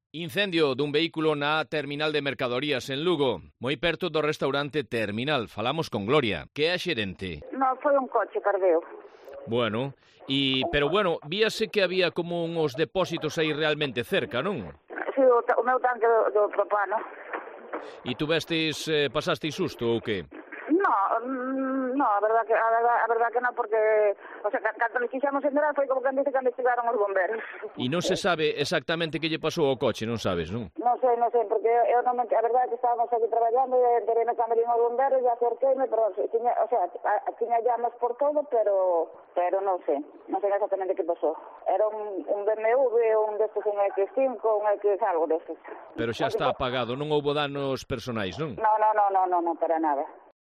Incendio dun vehículo na terminal de mercadorías en Lugo, moi perto do restaurante Terminal. Falamos con Gloria, que é a xerente. Non, foi un coche, perdeu. Bueno, pero víase que había como uns depósitos aí realmente cerca, non? Si, o meu tanque do propano. E tu pasasteis susto ou que? No, a verdad que non, porque, o sea, cando nos quixamos entrar foi como que dice cando chegaron os bomberos. E non se sabe exactamente que lle pasou ao coche, non sabes, non? Non sei, porque eu non, a verdade é que estábamos aquí traballando e enterei no camerino os bomberos e acerqueime, pero, tiña llamas por todo, pero non sei exactamente que pasou. Era un BMW, un destes, un X5, un X algo destes. Pero xa está apagado, non houbo danos personais, non? Non, para nada.